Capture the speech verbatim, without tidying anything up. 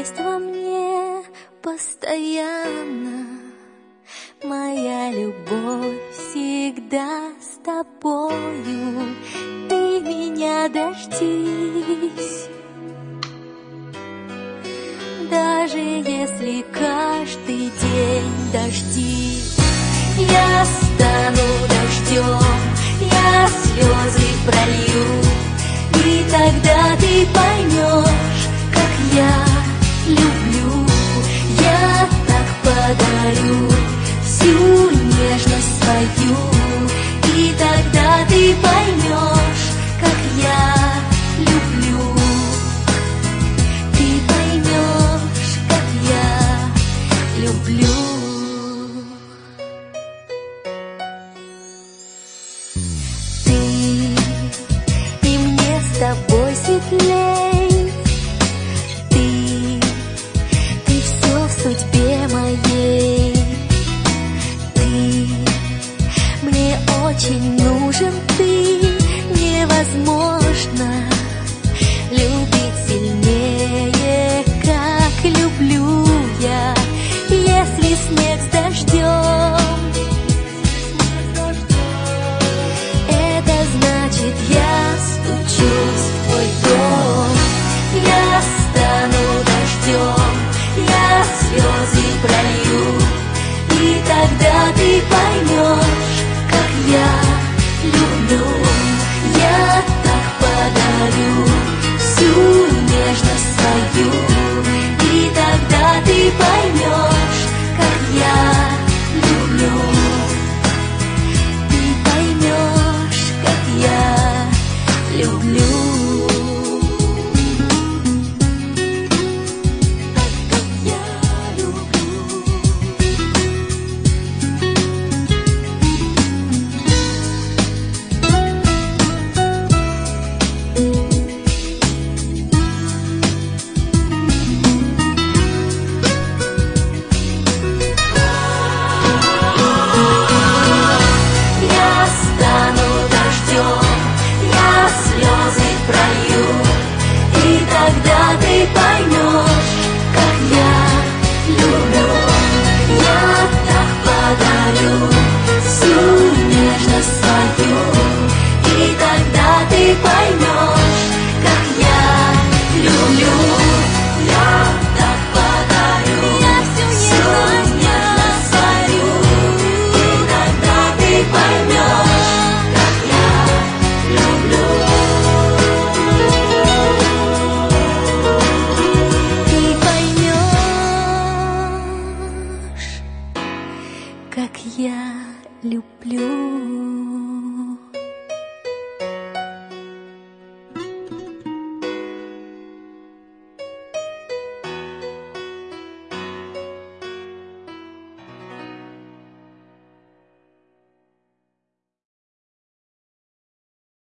есть во мне постоянно. Моя любовь всегда с тобою. Ты меня дождись, даже если каждый день дожди. Я стану дождем, я слезы пролью, и тогда ты поймешь, как я люблю. Я так подарю всю нежность свою, и тогда ты поймешь, как я люблю. Ты поймешь, как я люблю. С тобой светлей, ты, ты все в судьбе моей. Ты мне очень нужен, ты невозможно любить сильнее, как люблю я. Если снег с дождем, это значит я стучусь в твой дом. Я стану дождем, я слезы пролью, и тогда ты поймешь,